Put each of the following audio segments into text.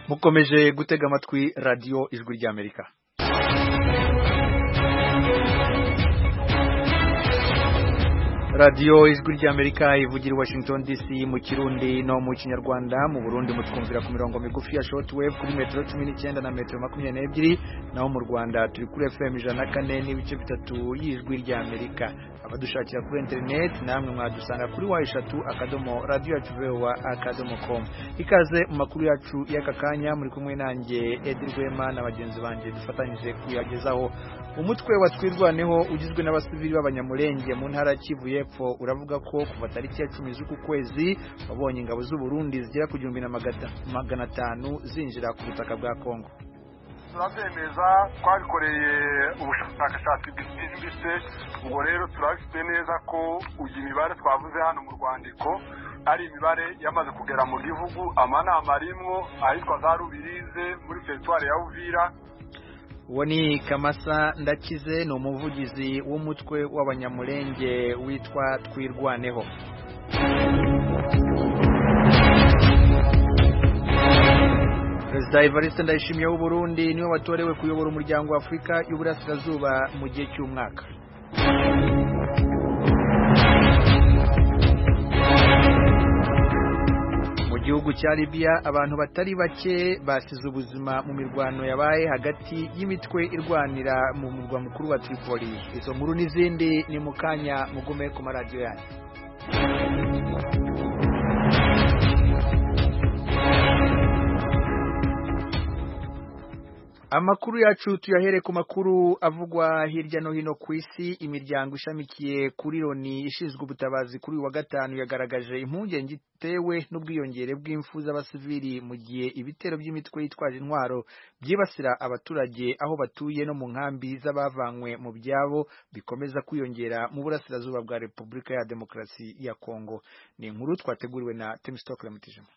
mukomeje gutega amatwi radio ijwi ry'Amerika. Radio ijwi ry'Amerika ivugira i Washington DC mu Kirundi no mu Kinyarwanda. Mu Burundi mutwumvira ku mirongo migufi ya shortwave kuri metero 19 na metero 22, naho mu Rwanda turi kuri FM 104 n'ibice bitatu y'ijwi ry'Amerika. Abadushakira kuri internet namwe mwadusanga kuri wa3.radio.voa.com. Ikaze mu makuru yacu y'aka kanya, muri kumwe nanjye Edil Rwema na bagenzi banje dufatanyije kuyagezaho. Umutwe wa Twirwaneho ugizwe n'abasivili b'abanyamurenge mu ntara Kivu y'Epfo uravuga ko kuva tariki ya 10 z'uku kwezi babonye ingabo z'u Burundi zigera ku 1500 zinjira ku butaka bwa Kongo. Turabyemeza, twabikoreye ubushakashatsi bw'ibise, ubwo rero turabifite neza ko uyu mibare twavuze hano mu Rwandiko ari imibare yamaze kugera mu gihugu. Amanama arimwo ahitwa za Rubirize muri teritwari ya Uvira. Woni Kamasa Ndakize ni umuvugizi w'umutwe w'abanyamurenge witwa Twirwaneho. Perezida Evariste Ndayishimiye w'u Burundi niwe watorewe kuyobora umuryango wa Afrika y'Uburasirazuba mu gihe cy'umwaka. Mu gihugu cya Libya abantu batari bake basize ubuzima mu mirwano yabaye hagati y'imitwe irwanira mu murwa mukuru wa Tripoli. Izo nkuru n'izindi ni mukanya mugume ku maradiyo yanyu. Amakuru yacu tuyahere ku makuru avugwa hirya no hino ku isi. Imiryango ishamikiye kuri Loni ishinzwe ubutabazi kuri wa gatanu yagaragaje impungenge itewe n'ubwiyongere bw'imfu z'abasivili mu gihe ibitero by'imitwe yitwaje intwaro byibasira abaturage aho batuye no mu nkambi z'abavanywe mu byabo bikomeza kwiyongera mu burasirazuba bwa Repubulika ya Demokarasi ya Kongo. Ni inkuru twateguriwe na Temistokle Mutijima.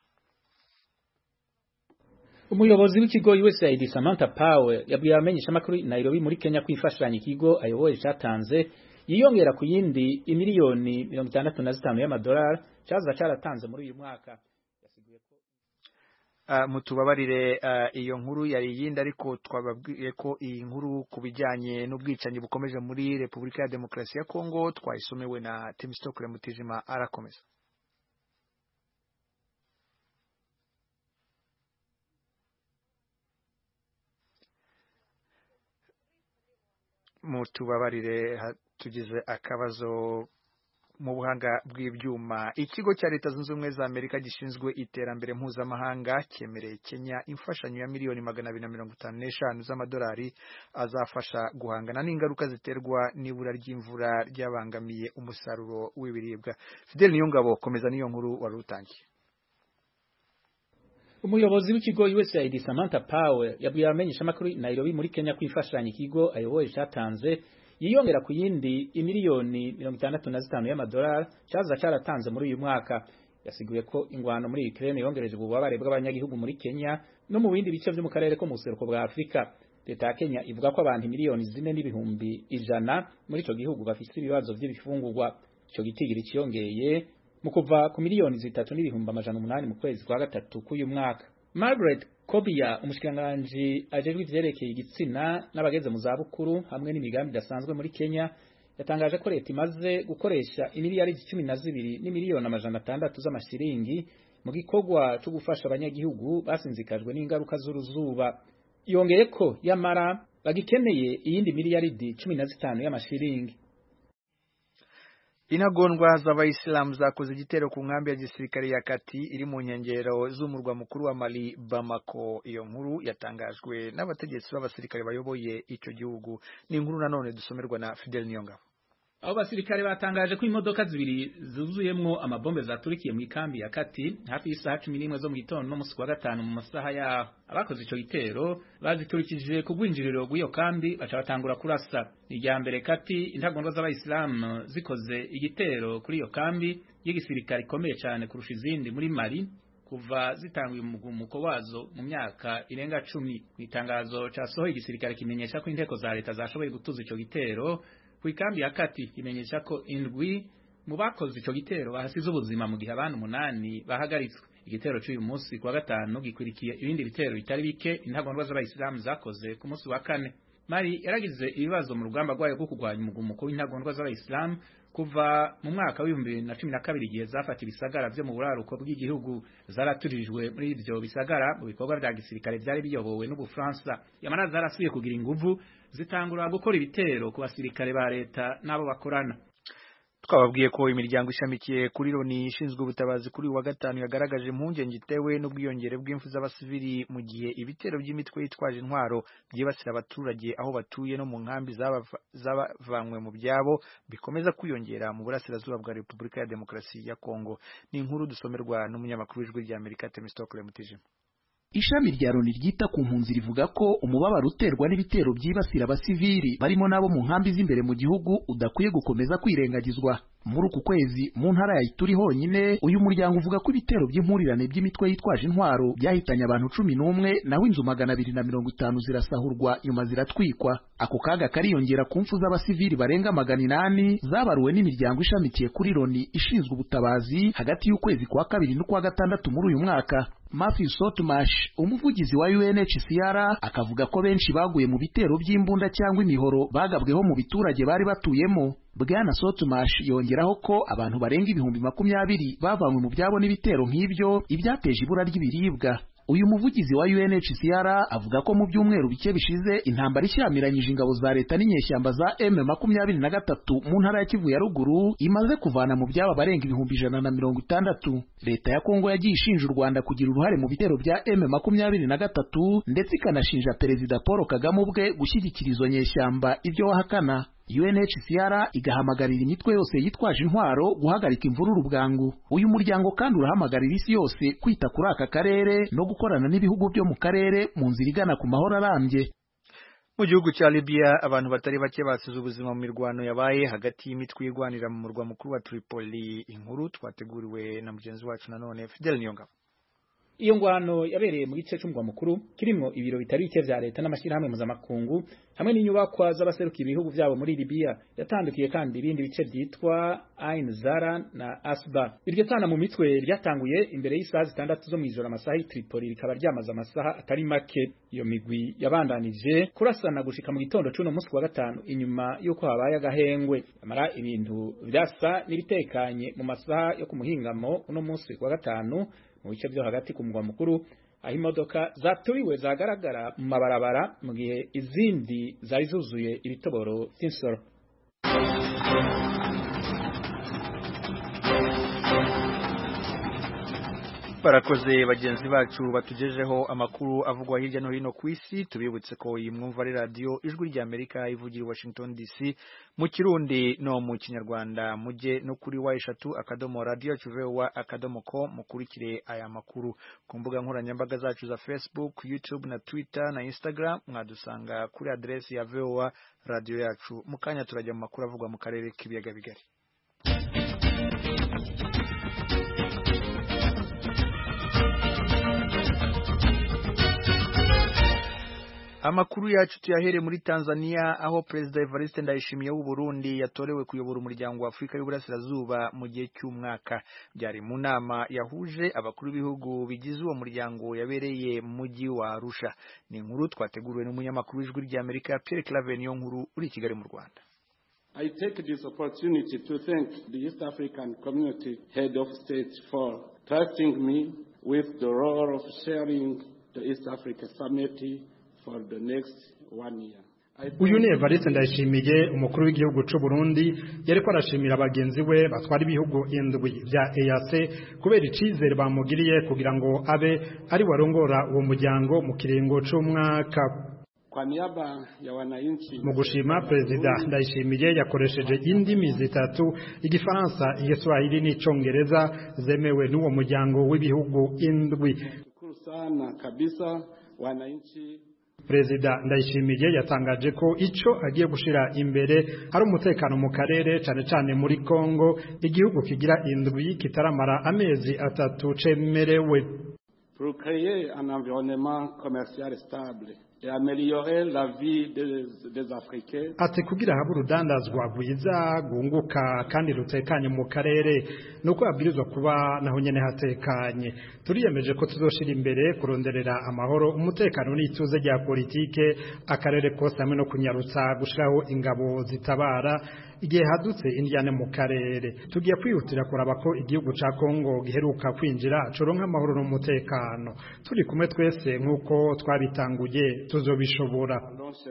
Umuyobozi w'ikigo USAID Samantha Power yabwiye abamenyesha makuru Nairobi muri Kenya kwifashanya ikigo ayoboye cyatanze yiyongera ku yindi miliyoni 65 y'amadolari cyaza cyaratanze muri uyu mwaka. Yasiguye ko mutubabarire iyo nkuru yari yindi, ariko twababwiye ko iyi nkuru kubijyanye n'ubwicanyi bukomeje muri Repubulika ya Demokarasi ya Kongo twayisomewe na Temistokle Mutijima. Arakomeza. Mutubabarire tugize akabazo mu buhanga bw'ibyuma. Ikigo cya Leta Zunze Ubumwe za Amerika gishinzwe iterambere mpuzamahanga cyemereye Kenya imfashanyo ya miliyoni 255 z'amadolari azafasha guhangana n'ingaruka ziterwa n'ibura ry'imvura ryabangamiye umusaruro w'ibiribwa. Fidel Niyongabo komeza niyo nkuru wari utangiye. Umuyobozi w'ikigo USAID Samantha Power yabwiye abamenyesha makuru Nairobi muri Kenya kwifashanya ikigo ayoboye cyatanze yiyongera ku yindi miliyoni 65 y'amadolari cyaza cyaratanze muri uyu mwaka. Yasiguye ko ingwano muri Ukraine yongereje ububabare bw'abanyagihugu muri Kenya no mu bindi bice byo mu karere ko mu buseruko bwa Afrika. Leta ya Kenya ivuga ko abantu miliyoni 4 n'ibihumbi 100 muri ico gihugu bafite ibibazo by'ibifungurwa. Ico gitigiri cyongeye mu kuva ku miliyoni 3 n'ibihumbi 800 mu kwezi kwa gatatu k'uyu mwaka. Margaret Kobia, umushikiranganji ajejwe ivyerekeye igitsina n'abageze mu zabukuru hamwe n'imigambi idasanzwe muri Kenya, yatangaje ko leta imaze gukoresha imiliyari 12 n'imiliyoni 600 z'amashiringi mu gikorwa cyo gufasha abanyagihugu basinzikajwe n'ingaruka z'uruzuba. Yongeye ko yamara bagikeneye iyindi miliyari 15 y'amashiringi. Intagondwa z'abayisilamu zakoze igitero ku nkambi ya gisirikare ya Kati iri mu nkengero z'umurwa mukuru wa Mali Bamako. Iyo nkuru yatangajwe n'abategetsi b'abasirikare bayoboye icyo gihugu. Ni inkuru nanone dusomerwa na Fidel Niyongabo. Abo basirikare batangaje ko imodoka zibiri zuzuyemwo amabombe zaturikiye mu ikambi ya Kati hafi y'isaha 11 zo mu gitondo no musi wa gatanu mu masaha ya abakoze ico gitero baziturikije ku bwinjiriro bw'iyo kambi baca batangura kurasa. Irya mbere Kati intagondwa z'abayisilamu zikoze igitero kuri iyo kambi y'igisirikare ikomeye cyane kurusha izindi muri Mali kuva zitanguye umugumuko wazo mu myaka irenga 10. Mu itangazo casohoye igisirikare kimenyesha ko inteko za leta zashoboye gutuza ico gitero ku ikambi ya Kati, kimenyesha ko indwi mu bakoze ico gitero bahasize ubuzima mu gihe abantu 8 bahagaritswe. igitero cy'uyu munsi kwa gatanu gikwirikiye ibindi bitero bitari bike intagondwa z'abayisilamu zakoze ku munsi wa kane. Mali yaragize ibibazo mu rugamba rwayo rwo kurwanya umugumuko w'intagondwa z'abayisilamu kuva mu mwaka wa 2012 igihe zafata ibisagara byo mu buraruko bw'igihugu. Zaraturijwe muri ivyo bisagara mu bikorwa bya gisirikare byari biyobowe n'Ubufaransa. Yamara zarasubiye kugira inguvu zitangura gukora ibitero ku basirikare ba leta n'abo bakorana. Twababwiye ko imiryango ishamikiye kuri Loni ishinzwe ubutabazi kuri wa gatanu yagaragaje impungenge itewe n'ubwiyongere bw'imfu z'abasivili mu gihe ibitero by'imitwe yitwaje intwaro byibasira abaturage aho batuye no mu nkambi zabavanywe mu byabo bikomeza kwiyongera mu burasirazuba bwa Repubulika ya Demokarasi ya Kongo. Ni inkuru dusomerwa n'umunyamakuru w'ijwi rya Amerika Temistokle Mutijima. Ishami rya Loni ryita ku mpunzi rivuga ko umubabaro uterwa n'ibitero byibasira abasivili barimo nabo mu nkambi z'imbere mu gihugu udakwiye gukomeza kwirengagizwa. Muri uku kwezi mu ntara ya Ituri honyine uyu muryango uvuga ko ibitero by'impurirane by'imitwe yitwaje intwaro byahitanye abantu 11 naho inzu 250 zirasahurwa nyuma ziratwikwa. Ako kaga kariyongera ku mfu z'abasivili barenga 800 zabaruwe n'imiryango ishamikiye kuri Loni ishinzwe ubutabazi hagati y'ukwezi kwa kabiri n'ukwa gatandatu muri uyu mwaka. Matthew Sotmash, umuvugizi wa UNHCR, akavuga ko benshi baguye mu bitero by'imbunda cyangwa imihoro bagabweho mu biturage bari batuyemo. Bwana Sotmash yongeraho ko abantu barenga 20,000 bavanywe mu byabo n'ibitero nk'ibyo ibyateje ibura ry'ibiribwa. Uyu muvugizi wa UNHCR avuga ko mu byumweru bike bishize intambara ishyamiranyije ingabo za leta n'inyeshyamba za M23 mu ntara ya Kivu ya ruguru imaze kuvana mu byaba barenga 160. Leta ya Kongo yagiye ishinja u Rwanda kugira uruhare mu bitero bya M23 ndetse ikanashinja Perezida Paul Kagame ubwe gushyigikira izo nyeshyamba ibyo wahakana. UNHCR igahamagarira imitwe yose yitwaje intwaro guhagarika imvururu bwangu. Uyu muryango kandi urahamagarira isi yose kwita kuri aka karere no gukorana n'ibihugu byo mu karere mu nzira igana ku mahoro arambye. Mu gihugu cya Libya abantu batari bake basize ubuzima mu mirwano yabaye hagati y'imitwe irwanira mu murwa mukuru wa Tripoli. Inkuru twateguriwe na mugenzi wacu nanone Fidel Nyonga. Iyo ngwano yabereye mu gice cy'umurwa mukuru kirimo ibiro bitari bike vya leta n'amashirahamwe mpuzamakungu hamwe n'inyubakwa z'abaserukiye ibihugu byabo muri Libya. Yatandukiye kandi ibindi bice byitwa Ain Zara na Asba. Iryo tana mu mitwe ryatanguye imbere y'isaha 6 zo mwijoro amasaha i Tripoli rikaba ryamaze amasaha atari make. Iyo migwi yabandanije kurasana gushika mu gitondo cy'uno munsi wa gatanu inyuma yuko habaye agahengwe. Amara ibintu byasa n'ibitekanye mu masaha yo kumuhingamo uno munsi wa gatanu mu bice byo hagati ku mugwa mukuru aho imodoka zaturiwe zagaragara mu mabarabara mu gihe izindi zari zuzuye ibitoboro by'insoro. Barakoze bagenzi bacu batugejeho amakuru avugwa hirya no hino ku isi. Tubibutse ko iyi mwumva ari radio Ijwi rya Amerika ivugira Washington DC mu Kirundi no mu Kinyarwanda. Mujye no kuri wa3.radio.com mukurikire aya makuru ku mbuga nkoranyambaga zacu za Facebook, YouTube na Twitter na Instagram. Mwadusanga kuri adresi ya VOA radio yacu. Mukanya turajya mu makuru avugwa mu karere k'ibiyaga bigari. Amakuru yacu tuyahere muri Tanzania aho President Evariste Ndayishimiye w'u Burundi yatorewe kuyobora umuryango wa Afrika y'Uburasirazuba mu gihe cy'umwaka. Byari mu nama yahuje abakuru b'ibihugu bigize uwo muryango yabereye mu mujyi wa Arusha. Ni inkuru twateguriwe n'umunyamakuru w'Ijwi rya Amerika Pierre Claver Niyonkuru uri i Kigali mu Rwanda. I take this opportunity to thank the East African Community Head of State for trusting me with the role of sharing the East Africa Summit for the next 1 year. Uyu ni Evariste Ndayishimiye umukuru w'igihugu cy'u Burundi yariko arashimira abagenzi we batwara ibihugu indwi bya EAC kubera icizere bamugiriye kugira ngo abe ari warongora uwo muryango mu kiringo cy'umwaka. Kwa niaba ya wananchi mu gushima President Ndayishimiye yakoresheje indimi zitatu Igifaransa, Igiswahili n'Icongereza zemewe n'uwo muryango w'ibihugu indwi. Shukuru sana kabisa wananchi. President Ndayishimiye yatangaje ko ico agiye gushira imbere hari umutekano mu karere cyane cyane muri Kongo, igihugu kigira indwi kitaramara amezi 3 cemerewe. Pour créer un environnement commercial stable et améliorer la vie des Africains. Ati kugira habe urudandazwa rwiza rwunguka kandi rutekanye mu karere nuko abwirizwa kuba naho nyene hatekanye. Turiyemeje ko tuzoshira imbere kuronderera amahoro, umutekano n'ituze rya politike akarere kose hamwe no kunyarutsa gushiraho ingabo zitabara igihe hadutse indiyane mu karere. Tugiye kwihutira kuraba ko igihugu ca Kongo giheruka kwinjira coronka amahoro n'umutekano. Turi kumwe twese nk'uko twabitanguye tuzobishobora.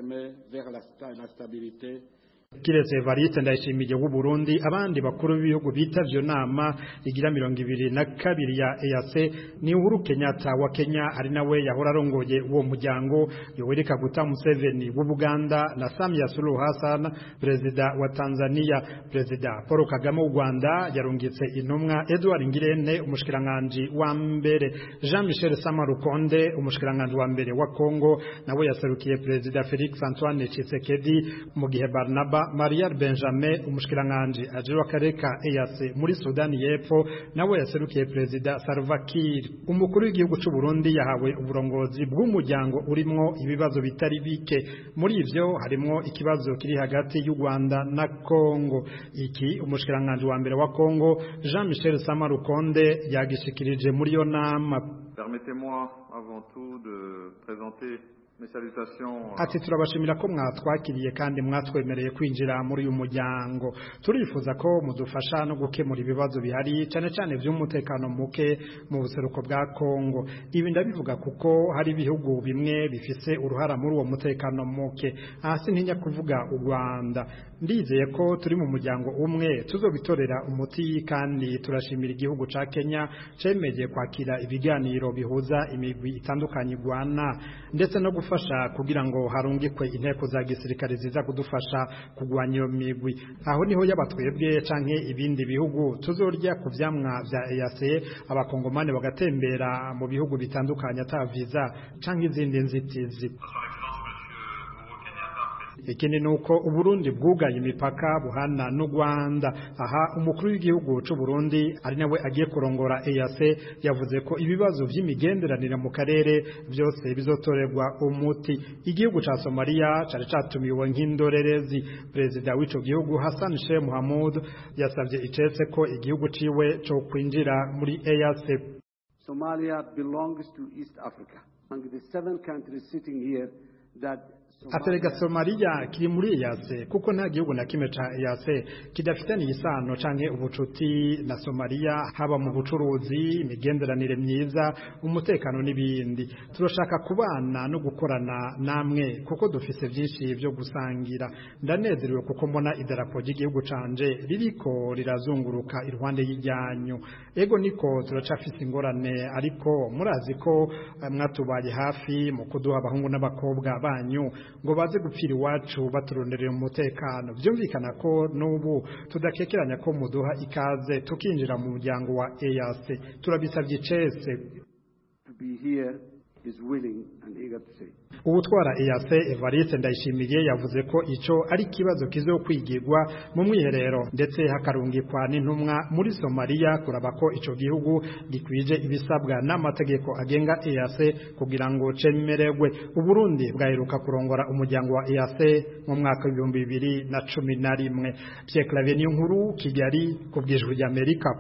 Kiretse Evariste Ndayishimiye w'u Burundi, abandi bakuru b'ibihugu bitavyo nama igira 22 ya EAC ni Uhuru Kenyatta wa Kenya, ari nawe yahora arongoye uwo muryango, Yoweri Kaguta Museveni w'u Buganda na Samia Suluhu Hassan perezida wa Tanzania. Perezida Paul Kagame w'u Rwanda yarungitse intumwa Edward Ngirente umushikiranganje wa mbere, Jean Michel Samarukonde umushikiranganje wa mbere wa Kongo nawe yaserukiye perezida Felix Antoine Tshisekedi, mu gihe Barnaba Maria Benjamin umushikiranganje ajejwe akarere ka EAC muri Sudani y'Epfo nawe yaserukiye perezida Salva Kiir. Umukuru w'igihugu cy'u Burundi yahawe uburongozi bw'umuryango urimwo ibibazo bitari bike, muri ivyo harimo ikibazo kiri hagati y'u Rwanda na Kongo. Iki umushikiranganje wa mbere wa Kongo Jean Michel Samarukonde yagishikirije muri yo nama. Permettez-moi avant tout de présenter Ati turabashimira ko mwatwakiriye kandi mwatwemereye kwinjira muri uyu muryango. Turifuza ko mudufasha no gukemura ibibazo bihari cyane cyane by'umutekano muke mu buseruko bwa Kongo. Ibi ndabivuga kuko hari ibihugu bimwe bifise uruhara muri uwo mutekano muke. Hasi ntinya kuvuga u Rwanda. Ndizeye ko turi mu muryango umwe tuzobitorera umuti, kandi turashimira igihugu ca Kenya cemeje kwakira ibiganiro bihuza imigwi itandukanye Rwanda ndetse no gufasha kugira ngo harungikwe inteko za gisirikare ziza kudufasha kugwanya iyo migwi. Aho niho yabatwebwe canke ibindi bihugu tuzorya ku vyamwa vya EAC, abakongomane bagatembera mu bihugu bitandukanye ataviza canke izindi nzitizi. Ikindi nuko Uburundi bwugaye imipaka buhana n'u Rwanda. Aha umukuru w'igihugu cy'u Burundi ari nawe agiye kurongora EAC yavuze ko ibibazo vy'imigenderanire mu karere byose bizotorerwa umuti. Igihugu ca Somalia cari catumiwe nk'indorerezi. Perezida w'ico gihugu Hassan Sheikh Mohamud yasavye icese ko igihugu ciwe cyo kwinjira muri EAC. Somalia belongs to East Africa. Among the 7 countries sitting here that Aterega Somalia kiri muri EAC kuko nta gihugu na kimwe ca EAC kidafitanye isano canke ubucuti na Somalia, haba mu bucuruzi, imigenderanire myiza, umutekano n'ibindi. Turashaka kubana no gukorana namwe kuko dufise byinshi byo gusangira. Ndanezerewe kuko mbona idarapo ry'igihugu canje ririko rirazunguruka iruhande y'ijyanyu. Ego niko turacafise ingorane, ariko murazi ko mwatubaye hafi mu kuduha abahungu n'abakobwa banyu ngo baze gupfira iwacu baturonderera umutekano. Byumvikana ko n'ubu tudakekeranya ko muduha ikaze tukinjira mu muryango wa EAC. Turabisabye cese. To be here is willing and eager to say. Ubutwara EAC Evariste Ndayishimiye yavuze ko ico ari kibazo kizokwigirwa mu mwiherero ndetse hakarungikwa n'intumwa muri Somalia kuraba ko ico gihugu gikwije ibisabwa n'amategeko agenga EAC kugira ngo cemererwe. Uburundi bwaheruka kurongora umuryango wa EAC mu mwaka wa 2011. Pierre Claver Niyonkuru, Kigali, kubw'Ijwi ry'Amerika.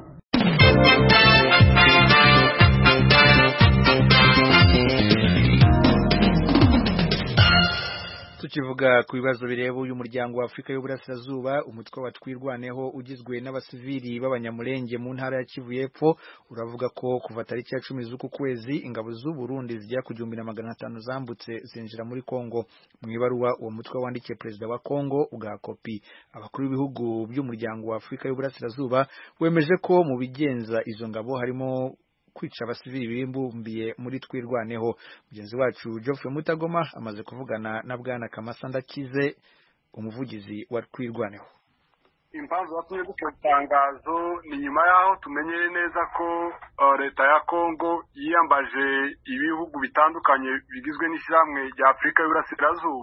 Tukivuga ku bibazo bireba uyu muryango wa Afrika y'Uburasirazuba, umutwe wa Twirwaneho ugizwe n'abasivili b'abanyamulenge mu ntara ya Kivu y'Epfo uravuga ko kuva tariki ya 10 z'uku kwezi ingabo z'u Burundi zijya ku 1500 zambutse zinjira muri Kongo. Mu ibaruwa uwo mutwe wandikiye perezida wa Kongo ugaha kopi abakuru b'ibihugu by'umuryango wa Afrika y'Uburasirazuba, wemeje ko mu bigenza izo ngabo harimo kwica abasivili b'imbumbiye muri Twirwaneho. Mugenzi wacu Geoffrey Mutagoma amaze kuvugana na Bwana Kamasa Ndakize, umuvugizi wa Twirwaneho. Impamvu yatumye dukora itangazo ni nyuma yaho tumenyeye neza ko leta ya Kongo yiyambaje ibihugu bitandukanye bigizwe n'ishyirahamwe rya Afrika y'Uburasirazuba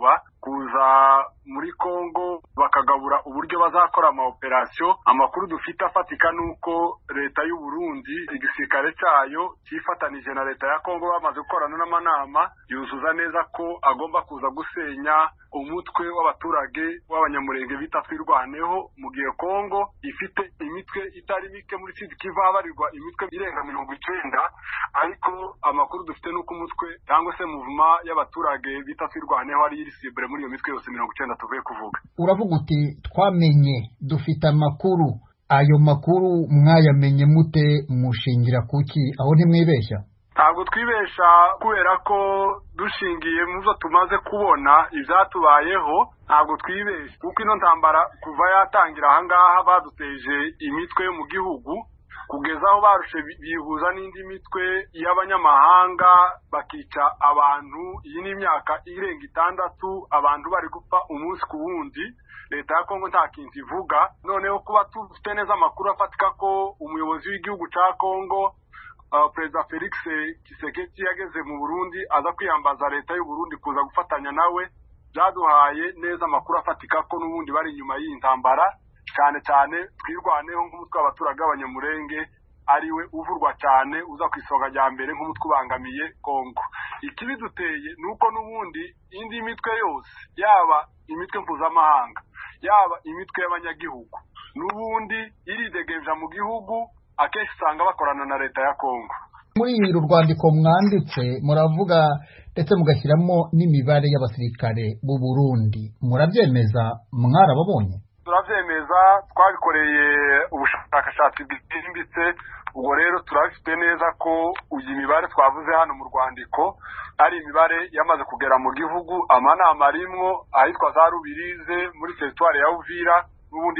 kuza muri Kongo bakagabura uburyo bazakora operation. Amakuru dufite afatika nuko leta y'u Burundi igisirikare cyayo cyifatanije na leta ya Kongo bamaze gukorana n'amanama yuzuza neza ko agomba kuza gusenya umutwe w'abaturage w'abanyamurenge bita Twirwaneho mu gihe Kongo ifite imitwe itari mike muri Sud Kivu habarirwa imitwe irenga 90, ariko amakuru dufite nuko umutwe cyangwa se movement y'abaturage bita Twirwaneho ari irisibre muri iyo mitwe yose 90 tuvuye kuvuga. Uravuga uti twamenye dufite amakuru, ayo makuru mwayamenye mute, mushingira kuki? Aho ntimwibeshya? Ntabwo twibesha kubera ko dushingiye mu zo tumaze kubona ibyatubayeho, ntabwo twibesha kuko ino ntambara kuva yatangira ahangaha baduteje imitwe yo mu gihugu kugeza aho barushe bihuza n'indi mitwe y'abanyamahanga bakica abantu. Iyi ni imyaka irenga 6 abantu bari gupfa umunsi ku wundi. Leta ya Kongo nta kintu ivuga. Noneho kuba tufite neza amakuru afatika ko umuyobozi w'igihugu cya Kongo Perezida Felix Tshisekedi yageze mu Burundi aza kwiyambaza leta y'u Burundi kuza gufatanya nawe, byaduhaye neza amakuru afatika ko n'ubundi bari inyuma y'iyi ntambara, cyane cyane Twirwaneho nk'umutwe w'abaturage b'abanyamurenge ariwe uvurwa cyane uza ku isonga rya mbere nk'umutwe ubangamiye Kongo. Ikibiduteye nuko n'ubundi indi mitwe yose, yaba imitwe mpuzamahanga yaba imitwe y'abanyagihugu, n'ubundi iridegemja mu gihugu, akenshi usanga bakorana na leta ya Kongo. Muri uru rwandiko mwanditse muravuga ndetse mugashyiramo n'imibare y'abasirikare b'u Burundi, murabyemeza? Mwarababonye? Turavyemeza, twabikoreye ubushakashatsi bwimbitse. Ubwo rero turabifite neza ko uyu mibare twavuze hano mu rwandiko ari imibare yamaze kugera mu gihugu. Amanama arimwo ahitwa za Rubirize muri teritwari ya Uvira, n'ubundi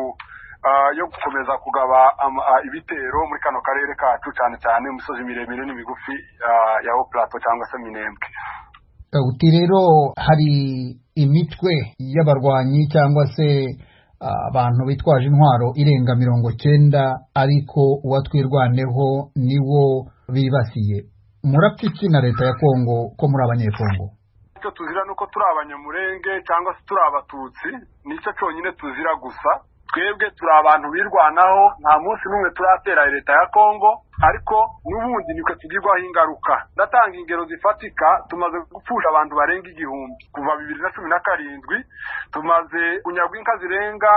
yo gukomeza kugaba ibitero muri kano karere kacu, cyane cyane imisozi miremire n'imigufi ya Haut Plateau cyangwa se Minembwe. Uti rero hari imitwe y'abarwanyi cyangwa se abantu bitwaje intwaro irenga 90, ariko uwatwirwaneho niwo bibasiye. Murapfiki na leta ya Kongo ko muri abanyekongo? Icyo tuzira nuko turi abanyamurenge cyangwa se turi abatutsi, nicyo cyonyine tuzira gusa. Twebwe turi abantu birwanaho, nta munsi n'umwe turatera leta ya Kongo, ariko n'ubundi niko tugirwaho ingaruka. Ndatanga ingero zifatika, tumaze gupfusha abantu barenga 1000 kuva 2017. Tumaze kunyagwa inka zirenga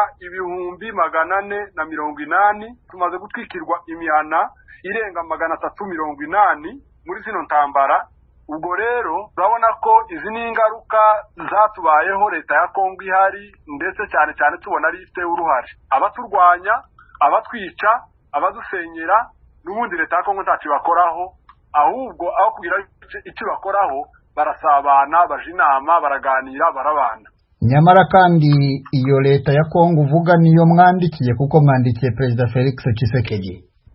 480, tumaze gutwikirwa imihana irenga 380 muri zino ntambara. Ubwo rero urabona ko izi ni ingaruka zatubayeho leta ya Kongo ihari, ndetse cyane cyane tubona ari ifite uruhare. Abaturwanya, abatwica, abadusenyera, n'ubundi leta ya Kongo ntacyo bakoraho, ahubwo aho kugira icyo bakoraho barasabana, baje inama, baraganira, barabana. Nyamara kandi iyo leta ya Kongo uvuga niyo mwandikiye, kuko mwandikiye Perezida Felix Tshisekedi.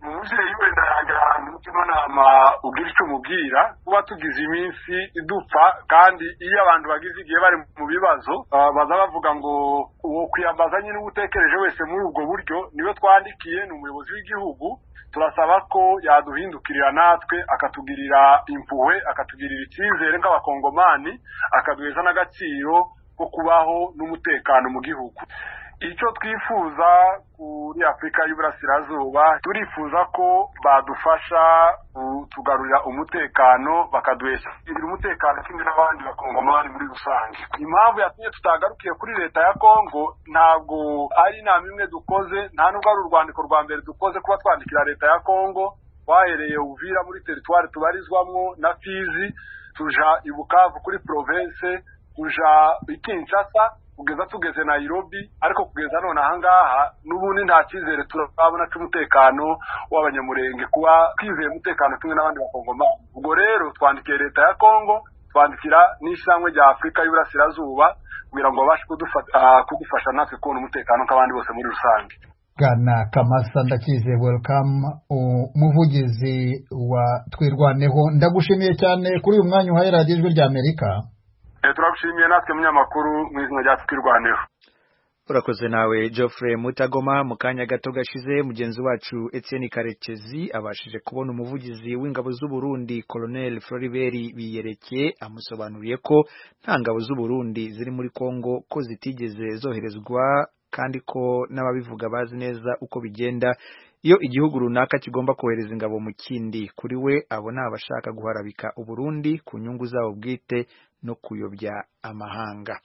Ugira icyo umubwira, kuba tugize iminsi idupfa, kandi iyo abantu bagize igihe bari mu bibazo baza bavuga ngo uwo kwiyambaza nyine utekereje wese muri ubwo buryo niwe twandikiye, ni umuyobozi w'igihugu. Turasaba ko yaduhindukirira natwe akatugirira impuhwe, akatugirira icyizere nk'abakongomani, akaduheza n'agaciro ko kubaho n'umutekano mu gihugu. Icyo twifuza kuri Afurika y'Uburasirazuba, turifuza ko badufasha tugarurira umutekano, bakaduhesha umutekano kimwe n'abandi bakongomani muri rusange. Impamvu yatumye tutagarukiye kuri leta ya Kongo ntabwo ari inama imwe dukoze, nta nubwo ari urwandiko rwa mbere dukoze kuba twandikira leta ya Kongo. Wahereye Uvira muri teritwari tubarizwamwo na Fizi, tuja i Bukavu kuri province, tuja i Kinshasa, kugeza tugeze Nairobi, ariko kugeza none ahangaha n'ubundi nta cyizere turabona cy'umutekano w'abanyamurenge, kuba twizeye umutekano kimwe n'abandi bakongomani. Ubwo rero twandikiye leta ya Kongo, twandikira n'ishyirahamwe rya Afurika y'Uburasirazuba kugira ngo babashe kudufasha natwe kubona umutekano nk'abandi bose muri rusange. Bwana Kamasa Ndakize, welcome, umuvugizi wa Twirwaneho. Ndagushimiye cyane kuri uyu mwanya uhaye radiyo Ijwi ry'Amerika. Turagushimiye natwe munyamakuru mu izina rya Twirwaneho. Urakoze nawe Geoffrey Mutagoma. Mu kanya gato gashize mugenzi wacu Etienne Karekezi abashije kubona umuvugizi w'ingabo z'u Burundi Colonel Floribert Biyereke amusobanuriye ko nta ngabo z'u Burundi ziri muri Kongo, ko zitigeze zoherezwa kandi ko n'ababivuga bazi neza uko bigenda iyo igihugu runaka kigomba kohereza ingabo mu kindi. Kuri we abona abashaka guharabika u Burundi ku nyungu zabo bwite no kuyobya amahanga.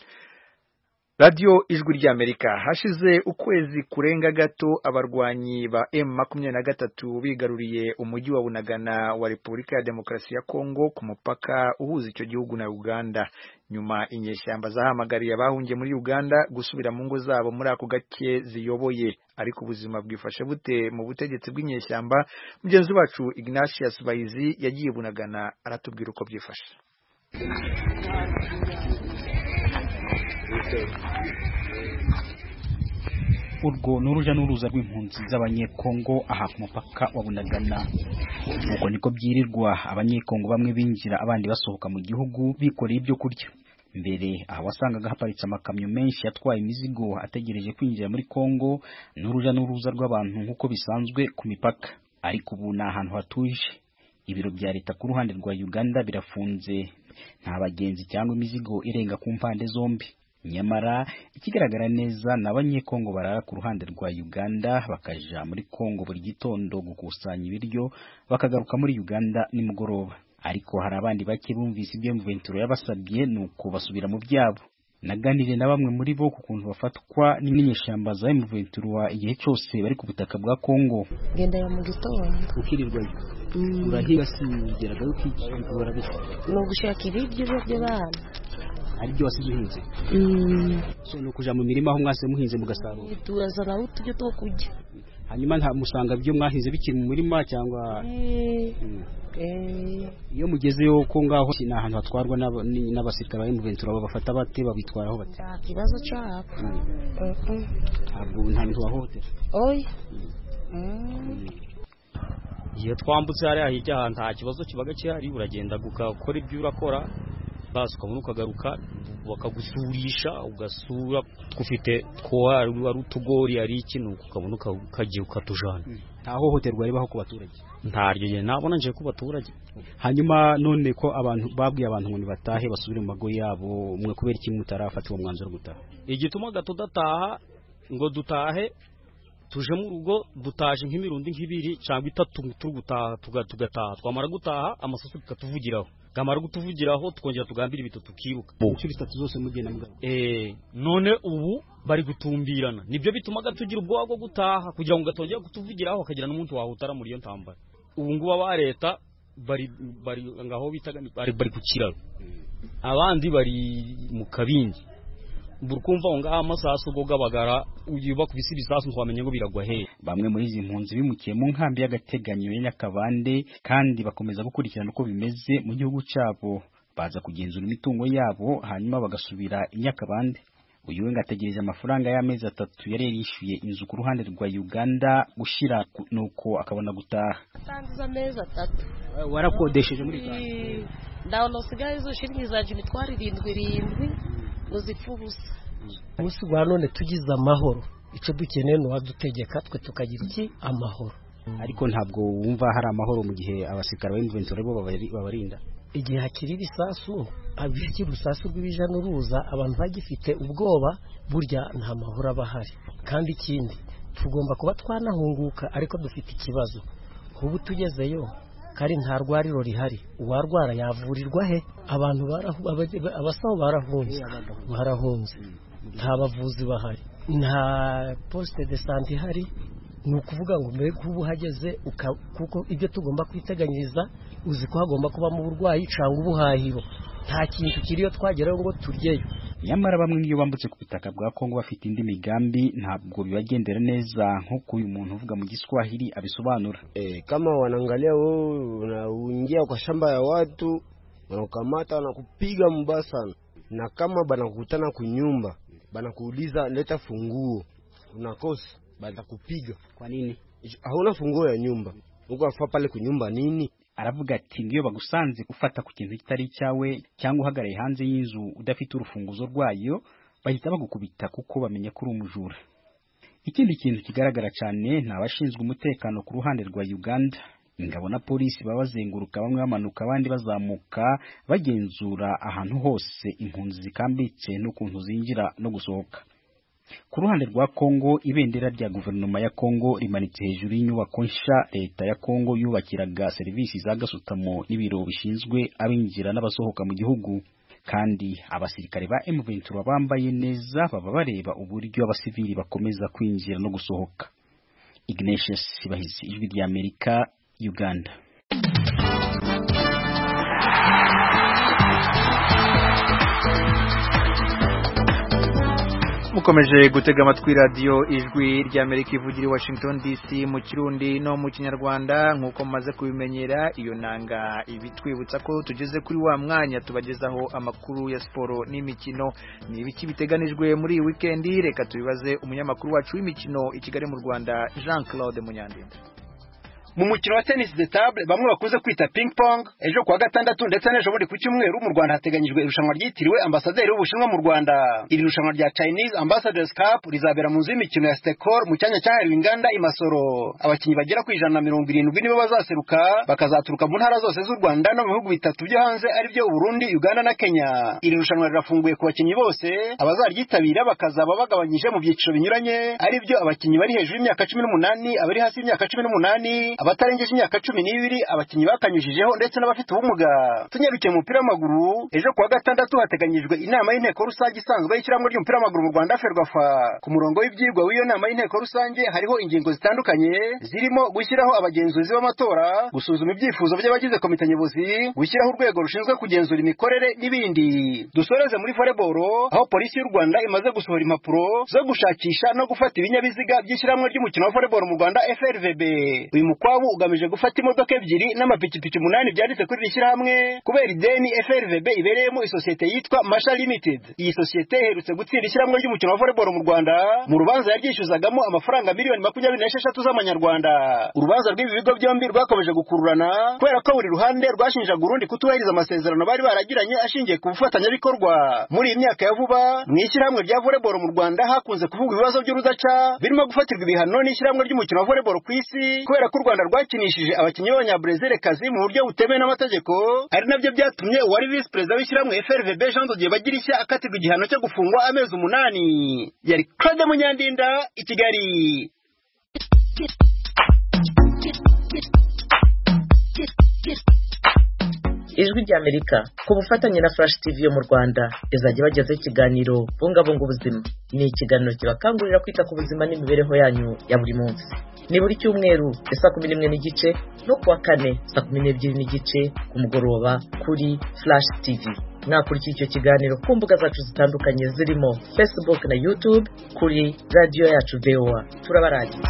Radio Ijwi ry'Amerika. Hashize ukwezi kurenga gato abarwanyi ba M23 bigaruriye umujyi wa Bunagana wa Repubulika ya Demokarasi ya Kongo ku mupaka uhuza icyo gihugu na Uganda. Nyuma inyeshyamba zahamagariye abahungiye muri Uganda gusubira mu ngo zabo muri ako gake ziyoboye. Ariko ubuzima bwifashe bute mu butegetsi bw'inyeshyamba? Mugenzi wacu Ignatius Bahizi yagiye Bunagana aratubwira uko byifashe. Urwo n'uruja n'uruza rw'impunzi z'abanyekongo aha ku mupaka wa Bunagana. Ubwo niko byirirwa abanyekongo bamwe binjira abandi basohoka mu gihugu bikoreye ibyo kurya. Mbere aha wasangaga haparitse amakamyo menshi yatwaye imizigo ategereje kwinjira muri Kongo, n'uruja n'uruza rw'abantu nk'uko bisanzwe ku mipaka. Ariko ubu ni ahantu hatuje. Ibiro bya leta ku ruhande rwa Uganda birafunze, nta bagenzi cyangwa imizigo irenga ku mpande zombi. Nyamara ikigaragara neza n'abanyekongo barara ku ruhande rwa Uganda bakaja muri Kongo buri gitondo gukusanya ibiryo bakagaruka muri Uganda nimugoroba. Ariko hari abandi bake bumvise ibyo M23 yabasabye nuko basubira mu byabo. Naganire na bamwe muri bo ku kuntu bafatwa n'inyeshyamba za M23 igihe cyose bari ku butaka bwa Kongo. Genda ya mu gitondo ukirirwa urahiga sinigeraga ukikora bise no gushaka ibiryo by'abana aribyo wasize uhinze. So no kuja mu mirima aho mwase muhinze mugasarura turazana utujyo two kujya, hanyuma nta musanga byo mwahinze bikiri mu murima cyangwa iyo mugezeyo ko ngaho ni ahantu hatwarwa n'abasirikare ba M23 babafata bate babitwaraho bate? Kibazo cyabo ntabwo nta muntu wahotera oya. Iyo twambutse hariya hirya nta kibazo kibaga cyari, uragenda gukora ibyo urakora basi ukabona ukagaruka bakagusurisha ugasura twufite ko ari utugori ari ikintu ukabona ukagiye ukatujana. Nta hohoterwa ribaho ku baturage? Ntaryo je nabona nje ku baturage. Hanyuma none ko abantu babwiye abantu ngo batahe basubire mu mago yabo, mwe kubera iki mutarafata uwo mwanzuro gutaha? Igituma gato dataha ngo dutahe tuje mu rugo dutaje nk'imirundi nk'ibiri cyangwa itatu tugutaha tugataha, twamara gutaha amasasu tukatuvugiraho, gamara gutuvugiraho tukongera tugambira ibito tukiruka inshuro itatu zose mugenda mugabo. None ubu bari gutumbirana, nibyo bituma gatugira ubwoba bwo gutaha kugira ngo gatongera kutuvugiraho akagira n'umuntu wahutara muri iyo ntambara. Ubu nguba ba leta bari ngaho bitaga bari ku kiraro, abandi bari mu kabindi. Burkumva nga amasasu go gabagara uyiba kubisi bisasu twamenye ngo biragwa he. Bamwe muri izi mpunzi bimukiye mu nkambi y'agateganyo ya Nyakabande kandi bakomeza gukurikirana uko bimeze mu gihugu cyabo, baza kugenzura imitungo yabo hanyuma bagasubira i Nyakabande. Uyu we ngategereje amafaranga y'amezi 3 yari yishyuye inzu ku ruhande rwa Uganda gushira nuko akabona gutaha. Tangiza amezi 3 warakodesheje muri Uganda? Ndaho nosigaye zo shiriza jimi twari 7 uzifubusa. Musi gwa none tugize amahoro, ico dukeneye no wadutegeka twe tukagira iki amahoro. Ariko ntabwo wumva hari amahoro mu gihe abasikara ba M23 bo babarinda. Igihe hakiri bisasu abifite urusasu rw'ibija n'uruza abantu bagifite ubwoba, burya nta mahoro abahari. Kandi ikindi tugomba kuba twanahunguka, ariko dufite ikibazo ubu tugezeyo kari nta rwariro rihari, uwarwara yavurirwa he? Abantu abasaho barahunze, nta bavuzi bahari, nta poste de santé hari. Ni ukuvuga ngo mbere kuba uhageze kuko ibyo tugomba kwiteganyiriza uzi ko hagomba kuba mu burwayi cyangwa ubuhahiro, nta kintu kiriyo twageraho ngo turyeyo. Nyamara bamwe niyo bambutse ku butaka bwa Kongo bafite indi migambi ntabwo bibagendera neza, nk'uko uyu muntu uvuga mu Kiswahili abisobanura. Kama wanaangalia wewe unaingia kwa shamba ya watu wanakamata na kupiga mbaya sana, na kama banakutana kunyumba banakuuliza leta funguo, unakosa batakupiga. Kwa nini? Hauna funguo ya nyumba, uko afa pale kunyumba nini? Aravuga ati ngiyo bagusanze gufata ku kintu kitari cyawe cyangwa uhagaraye hanze y'inzu udafite urufunguzo rwayo, bahita bagukubita kuko bamenye ko uri umujura. Ikindi kintu kigaragara cyane ni abashinzwe umutekano ku ruhande rwa Uganda. Ingabo na polisi baba bazenguruka, bamwe bamanuka abandi bazamuka, bagenzura ahantu hose impunzi zikambitse n'ukuntu zinjira no gusohoka. Ku ruhande rwa Kongo, ibendera rya guverinoma ya Kongo rimanitse hejuru y'inyubako nsha leta ya Kongo yubakiraga serivisi za gasutamo n'ibiro bishinzwe abinjira n'abasohoka mu gihugu. Kandi abasirikare ba M23 bambaye neza baba bareba uburyo abasivili bakomeza kwinjira no gusohoka. Ignatius Sibahizi, Ijwi rya Amerika, Uganda. mukomeje gutega amatwi radio Ijwi rya Amerika ivugira i Washington DC mu Kirundi no mu Kinyarwanda. Nkuko mumaze kubimenyera, iyo nanga ibitwibutsa ko tugeze kuri wa mwanya tubagezaho amakuru ya sport n'imikino. Ni ibiki biteganijwe muri iyi weekend? Reka tubibaze umunyamakuru wacu w'imikino i Kigali mu Rwanda, Jean Claude Munyandinda. Mu mukino wa tennis de table bamwe bakunze kwita ping pong, ejo kuwa gatandatu ndetse n'ejo muri ku cyumweru mu Rwanda hateganyijwe irushanwa ryitiriwe ambasaderi w'Ubushinwa mu Rwanda. Iri rushanwa rya Chinese Ambassadors Cup rizabera mu nzu y'imikino ya Stekor mu cyanya cyahariwe inganda i Masoro. Abakinnyi bagera ku 170 nibo bazaseruka, bakazaturuka mu ntara zose z'u Rwanda no mu bihugu bitatu byo hanze ari byo Burundi, Uganda na Kenya. Iri rushanwa rirafunguye ku bakinnyi bose, abazaryitabira bakazaba bagabanyije mu byiciro binyuranye, ari byo abakinnyi bari hejuru y'imyaka 18, abari hasi y'imyaka 18, abatarengeje imyaka 12, abakinnyi bakanyujijeho ndetse n'abafite ubumuga. Tunyarukiye mu mupira w'amaguru, ejo kuwa gatandatu hateganyijwe inama y'inteko rusange isanzwe y'ishyirahamwe ry'umupira w'amaguru mu Rwanda Ferwafa. Ku murongo w'ibyigwa w'iyo nama y'inteko rusange hariho ingingo zitandukanye zirimo gushyiraho abagenzuzi b'amatora, gusuzuma ibyifuzo by'abagize komite nyobozi, gushyiraho urwego rushinzwe kugenzura imikorere n'ibindi. Dusoreze muri volleyball, aho polisi y'u Rwanda imaze gusohora impapuro zo gushakisha no gufata ibinyabiziga by'ishyirahamwe ry'umukino wa volleyball mu Rwanda FRVB. Uyu mukwabu ugamije gufata imodoka 2 n'amapikipiki 8 byanditse kuri rishyirahamwe kubera ideni FRVB ibereyemo isosiyete yitwa Masha Limited. Iyi sosiyete iherutse gutsinda ishyirahamwe ry'umukino wa volleyball mu Rwanda mu rubanza yaryishuzagamo amafaranga miliyoni 26 z'amanyarwanda. Urubanza rw'ibi bigo byombi rwakomeje gukururana kubera ko buri ruhande rwashinjaga urundi kutubahiriza amasezerano bari baragiranye ashingiye ku bufatanyabikorwa. Muri iyi myaka ya vuba mu ishyirahamwe rya volleyball mu Rwanda hakunze kuvuga ibibazo by'urudaca birimo gufatirwa ibihano n'ishyirahamwe ry'umukino wa volleyball ku isi kubera ko u Rwanda rwakinishije abakinnyi b'Abanyabrazil kazi mu buryo butemewe n'amategeko, ari nabyo byatumye uwari vice perezida w'ishyirahamwe FRVB Jean de Dieu Bagirishya akatirwa igihano cyo gufungwa amezi 8. Yari Claude Munyandinda, i Kigali. Ijwi rya Amerika ku bufatanye na Flash TV yo mu Rwanda izajya bagezaho ikiganiro bungabunga ubuzima. Ni ikiganiro kibakangurira kwita ku buzima n'imibereho yanyu ya buri munsi. Ni buri cyumweru saa 11:15 no kuwa kane saa 12:15 ku mugoroba kuri Flash TV. Nakurikira icyo kiganiro ku mbuga zacu zitandukanye zirimo Facebook na YouTube kuri radio yacu VOA. Turabarangije.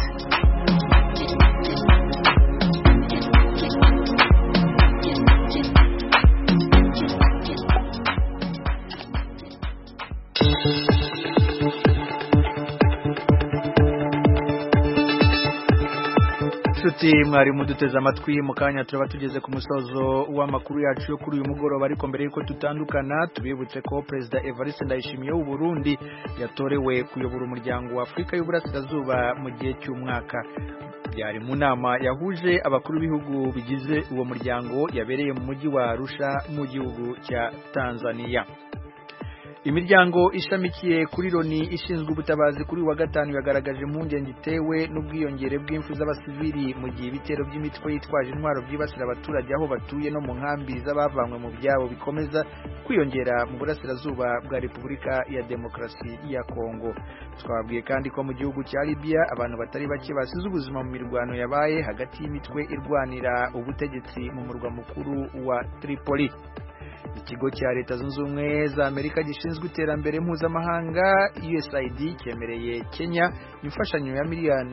Mwari muduteze amatwi mu kanya turaba tugeze ku musozo w'amakuru yacu yo kuri uyu mugoroba, ariko mbere yuko tutandukana tubibutse ko Perezida Evariste Ndayishimiye w'u Burundi yatorewe kuyobora umuryango wa Afrika y'Uburasirazuba mu gihe cy'umwaka. Byari mu nama yahuje abakuru b'ibihugu bigize uwo muryango yabereye mu mujyi wa Arusha mu gihugu cya Tanzania. Imiryango ishamikiye kuri Loni ishinzwe ubutabazi kuri wa gatanu yagaragaje impungenge itewe n'ubwiyongere bw'imfu z'abasivili mu gihe ibitero by'imitwe yitwaje intwaro byibasira abaturage aho batuye no mu nkambi z'abavanywe mu byabo bikomeza kwiyongera mu burasirazuba bwa Repubulika ya Demokarasi ya Kongo. Twabwiye kandi ko mu gihugu cya Libya abantu batari bake basize ubuzima mu mirwano yabaye hagati y'imitwe irwanira ubutegetsi mu murwa mukuru wa Tripoli. Ikigo cya Leta Zunze Ubumwe za Amerika gishinzwe iterambere mpuzamahanga USAID cyemereye Kenya imfashanyo ya miliyoni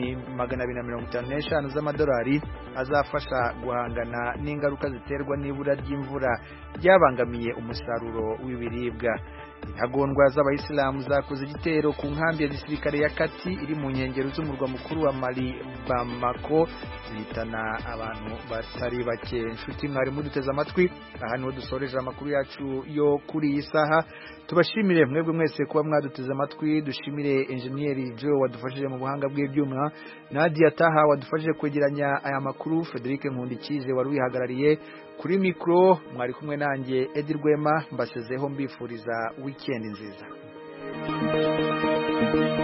255 z'amadolari azafasha guhangana n'ingaruka ziterwa n'ibura ry'imvura ryabangamiye umusaruro w'ibiribwa. intagondwa z'abayisilamu zakoze igitero ku nkambi ya gisirikare ya Kati iri mu nkengero z'umurwa mukuru wa Mali Bamako zihitana abantu batari bake. Inshuti mwari muduteze amatwi, aha niho dusoreje amakuru yacu yo kuri iyi saha. Tubashimire mwebwe mwese kuba mwaduteze amatwi, dushimire engineer Joe wadufashije mu buhanga bw'ibyuma, Nadia Taha wadufashije kwegeranya aya makuru, Frederic Nkundikize wari wihagarariye kuri mikro, mwari kumwe nanjye Edi Rwema, mbasezeho mbifuriza weekend nziza.